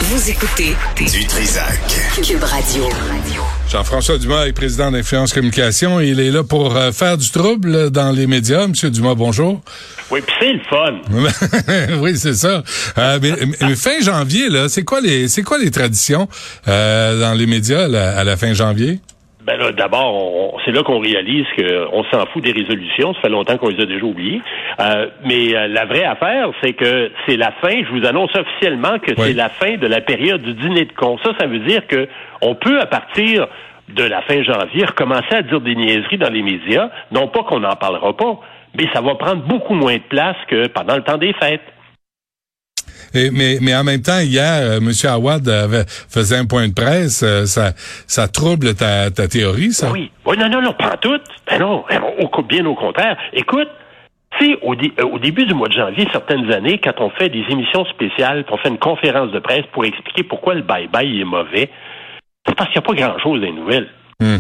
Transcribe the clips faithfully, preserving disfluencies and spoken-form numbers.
Vous écoutez du Trizac. Cube Radio. Jean-François Dumas est président d'Influence Communication. Il est là pour euh, faire du trouble dans les médias. Monsieur Dumas, bonjour. Oui, puis c'est le fun. Oui, c'est ça. Euh, mais, mais fin janvier, là, c'est quoi les c'est quoi les traditions euh, dans les médias là, à la fin janvier? Ben là, d'abord, on, c'est là qu'on réalise qu'on s'en fout des résolutions. Ça fait longtemps qu'on les a déjà oubliées. Euh, mais euh, la vraie affaire, c'est que c'est la fin. Je vous annonce officiellement que oui. c'est la fin de la période du dîner de con. Ça, ça veut dire que on peut, à partir de la fin janvier, recommencer à dire des niaiseries dans les médias. Non pas qu'on n'en parlera pas, mais ça va prendre beaucoup moins de place que pendant le temps des fêtes. Et, mais, mais en même temps, hier, euh, M. Awad avait, faisait un point de presse. Euh, ça, ça trouble ta, ta théorie, ça? Oui. Oui, non, non, non, pas tout. Ben non, au, bien au contraire. Écoute, tu sais, au, dé, au début du mois de janvier, certaines années, quand on fait des émissions spéciales, on fait une conférence de presse pour expliquer pourquoi le bye-bye est mauvais, c'est parce qu'il n'y a pas grand-chose dans les nouvelles. Hmm.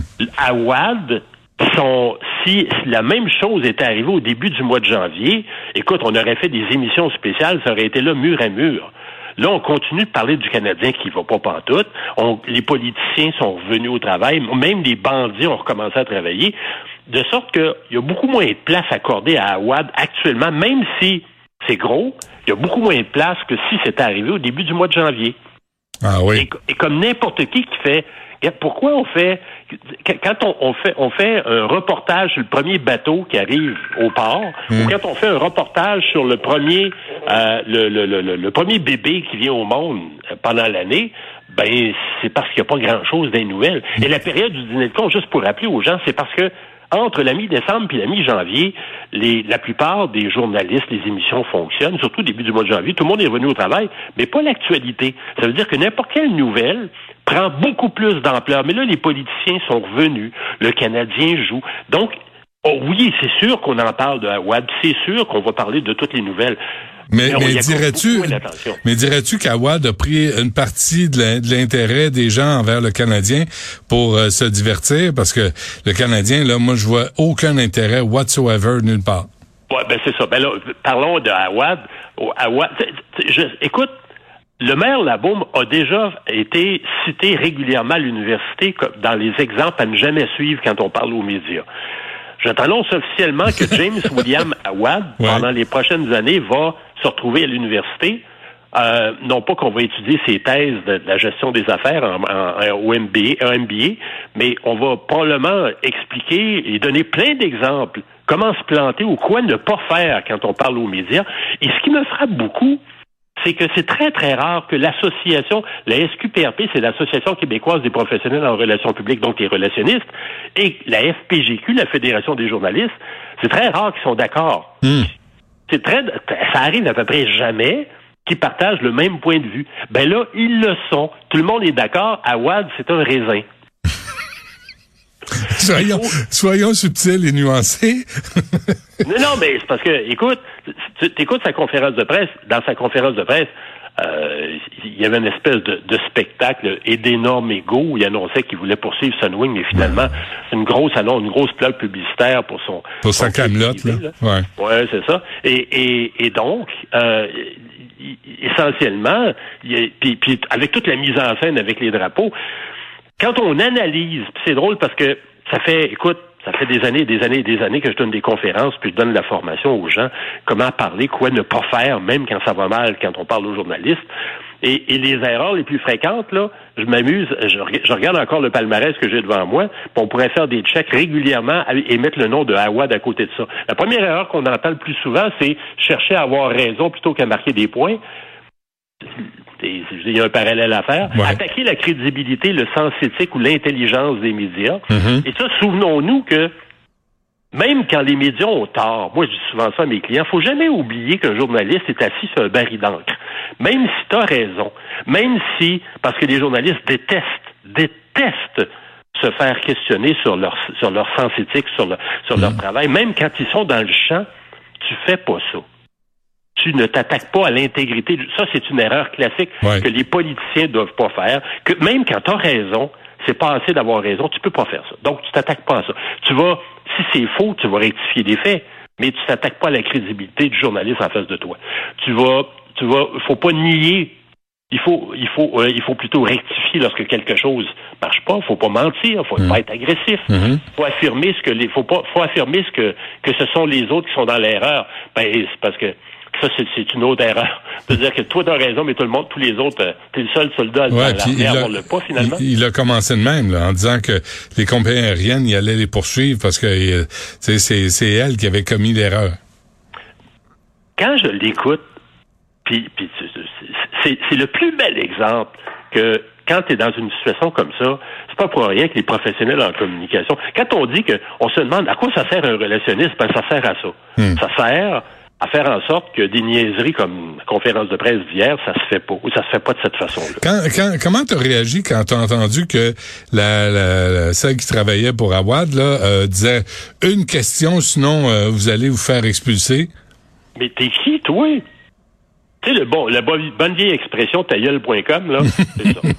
Awad, son, si la même chose était arrivée au début du mois de janvier, écoute, on aurait fait des émissions spéciales, ça aurait été là mur à mur. Là, on continue de parler du Canadien qui va pas pantoute. On, les politiciens sont revenus au travail, même les bandits ont recommencé à travailler, de sorte qu'il y a beaucoup moins de place accordée à Awad actuellement, même si c'est gros, il y a beaucoup moins de place que si c'était arrivé au début du mois de janvier. Ah oui. Et, et comme n'importe qui qui fait... Pourquoi on fait quand on, on fait on fait un reportage sur le premier bateau qui arrive au port, mmh. ou quand on fait un reportage sur le premier euh, le, le, le, le premier bébé qui vient au monde pendant l'année, ben c'est parce qu'il n'y a pas grand chose dans les nouvelles. Mmh. Et la période du dîner de con, juste pour rappeler aux gens, c'est parce que entre la mi-décembre et la mi-janvier, les, la plupart des journalistes, les émissions fonctionnent, surtout au début du mois de janvier. Tout le monde est revenu au travail, mais pas l'actualité. Ça veut dire que n'importe quelle nouvelle prend beaucoup plus d'ampleur. Mais là, les politiciens sont revenus. Le Canadien joue. Donc, oh oui, c'est sûr qu'on en parle de Awad. C'est sûr qu'on va parler de toutes les nouvelles. Mais, mais, mais dirais-tu, mais dirais-tu qu'Awad a pris une partie de l'intérêt des gens envers le Canadien pour euh, se divertir? Parce que le Canadien, là, moi, je vois aucun intérêt whatsoever nulle part. Ouais, ben c'est ça. Ben là, parlons de Awad. Awad, je, écoute, le maire Labaume a déjà été cité régulièrement à l'université dans les exemples à ne jamais suivre quand on parle aux médias. Je t'annonce officiellement que James William Awad, ouais. pendant les prochaines années, va se retrouver à l'université. Euh, non pas qu'on va étudier ses thèses de, de la gestion des affaires en, en, en, au M B A, M B A, mais on va probablement expliquer et donner plein d'exemples comment se planter ou quoi ne pas faire quand on parle aux médias. Et ce qui me frappe beaucoup, c'est que c'est très, très rare que l'association, la S Q P R P, c'est l'Association québécoise des professionnels en relations publiques, donc les relationnistes, et la F P G Q, la Fédération des journalistes, c'est très rare qu'ils sont d'accord. Mmh. C'est très, ça arrive à peu près jamais qu'ils partagent le même point de vue. Ben là, ils le sont. Tout le monde est d'accord. Awad, c'est un raisin. Soyons, soyons subtils et nuancés. non, non, mais c'est parce que, écoute, tu écoutes sa conférence de presse. Dans sa conférence de presse, euh, il y avait une espèce de, de spectacle et d'énormes égos où il annonçait qu'il voulait poursuivre Sunwing, mais finalement, c'est une grosse annonce, une grosse plaque publicitaire pour son... Pour sa camelote, là. là. Ouais, ouais c'est ça. Et, et, et donc, euh, essentiellement, puis, puis avec toute la mise en scène avec les drapeaux, quand on analyse, c'est drôle parce que ça fait, écoute, ça fait des années, des années, des années que je donne des conférences, puis je donne de la formation aux gens, comment parler, quoi ne pas faire, même quand ça va mal, quand on parle aux journalistes. Et, et les erreurs les plus fréquentes, là, je m'amuse, je, je regarde encore le palmarès que j'ai devant moi, puis on pourrait faire des checks régulièrement et mettre le nom de Awad à côté de ça. La première erreur qu'on entend le plus souvent, c'est chercher à avoir raison plutôt qu'à marquer des points. Il y a un parallèle à faire. Ouais. Attaquer la crédibilité, le sens éthique ou l'intelligence des médias. Mm-hmm. Et ça, souvenons-nous que même quand les médias ont tort, moi je dis souvent ça à mes clients, faut jamais oublier qu'un journaliste est assis sur un baril d'encre. Même si tu as raison, même si, parce que les journalistes détestent, détestent se faire questionner sur leur sur leur sens éthique, sur, le, sur mm-hmm. leur travail, même quand ils sont dans le champ, tu fais pas ça. Tu ne t'attaques pas à l'intégrité. Ça, c'est une erreur classique ouais. que les politiciens doivent pas faire. Que même quand tu as raison, c'est pas assez d'avoir raison, tu peux pas faire ça. Donc, tu t'attaques pas à ça. Tu vas, si c'est faux, tu vas rectifier les faits, mais tu t'attaques pas à la crédibilité du journaliste en face de toi. Tu vas, tu vas, faut pas nier Il faut, il faut, euh, il faut plutôt rectifier lorsque quelque chose marche pas. Faut pas mentir, faut mmh. pas être agressif. Mmh. Faut affirmer ce que les, faut pas, faut affirmer ce que que ce sont les autres qui sont dans l'erreur. Ben c'est parce que ça c'est, c'est une autre erreur. De dire que toi t'as raison, mais tout le monde, tous les autres, euh, t'es le seul soldat à ouais, l'armée à avoir le pas finalement. Il, il a commencé de même là, en disant que les compagnies aériennes, il allait les poursuivre parce que euh, c'est c'est c'est elle qui avait commis l'erreur. Quand je l'écoute, puis, puis c'est, c'est le plus bel exemple que quand tu es dans une situation comme ça, c'est pas pour rien que les professionnels en communication, quand on dit que on se demande à quoi ça sert un relationniste, ben ça sert à ça. Hmm. Ça sert à faire en sorte que des niaiseries comme la conférence de presse d'hier, ça se fait pas, ou ça se fait pas de cette façon-là. Quand, quand, comment t'as réagi quand t'as entendu que la, la, la celle qui travaillait pour Awad là euh, disait une question, sinon euh, vous allez vous faire expulser? Mais t'es qui, toi? Tu sais, le bon, la bonne vieille expression tailleul point com, là, c'est ça.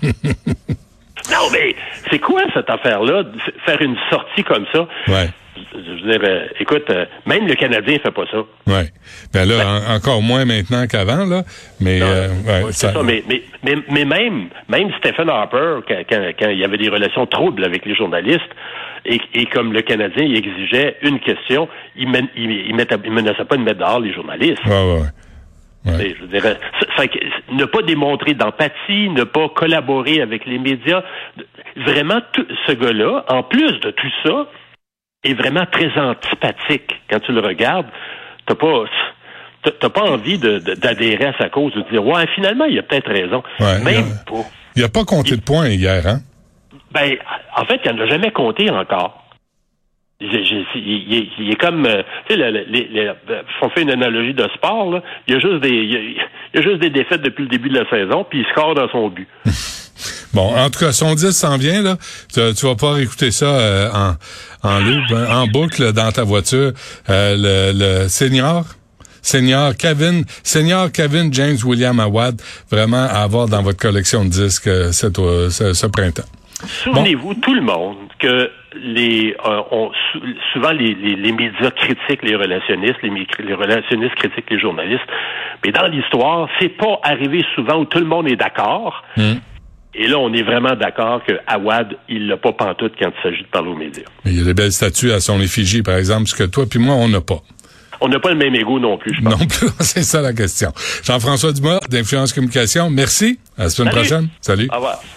Non, mais c'est quoi cette affaire-là? Faire une sortie comme ça? Ouais. Je veux dire, euh, écoute, euh, même le Canadien fait pas ça. Ouais. Ben là, ben, en, encore moins maintenant qu'avant, là. Mais, non, euh, ouais, ouais, ça... c'est ça. Mais, mais, mais, mais même, même Stephen Harper, quand, quand, quand il y avait des relations troubles avec les journalistes, et, et comme le Canadien, il exigeait une question, il, men, il, il, mettait, il menaçait pas de mettre dehors les journalistes. Ouais, ouais. Ouais. Je dirais, ça, ça, ne pas démontrer d'empathie, ne pas collaborer avec les médias. Vraiment, tout, ce gars-là, en plus de tout ça, est vraiment très antipathique. Quand tu le regardes, t'as pas, t'as, t'as pas envie de, de, d'adhérer à sa cause, de dire, ouais, finalement, il a peut-être raison. Ouais, Même il a, pas. Il a pas compté il, de points hier, hein? Ben, en fait, il n'en a jamais compté encore. Il, il, il, il est comme, euh, tu sais, les, les, les, on fait une analogie de sport, là. Il y a juste des, il y a, il y a juste des défaites depuis le début de la saison, puis il score dans son but. Bon, en tout cas, son dix s'en vient, là. Tu, tu vas pas réécouter ça euh, en, en loop, hein, en boucle dans ta voiture. Euh, le, le senior, senior Kevin, senior Kevin James William Awad, vraiment à avoir dans votre collection de disques euh, cette, euh, ce, ce printemps. Souvenez-vous, bon. Tout le monde, que les euh, on, souvent les, les, les médias critiquent les relationnistes, les, les relationnistes critiquent les journalistes, mais dans l'histoire, c'est pas arrivé souvent où tout le monde est d'accord. Mmh. Et là, on est vraiment d'accord que Awad, il l'a pas pantoute quand il s'agit de parler aux médias. Mais il y a des belles statues à son effigie, par exemple, ce que toi puis moi, on n'a pas. On n'a pas le même ego non plus, je pense. Non plus, c'est ça la question. Jean-François Dumas, d'Influence Communication, merci. À la semaine Salut. prochaine. Salut. Au revoir.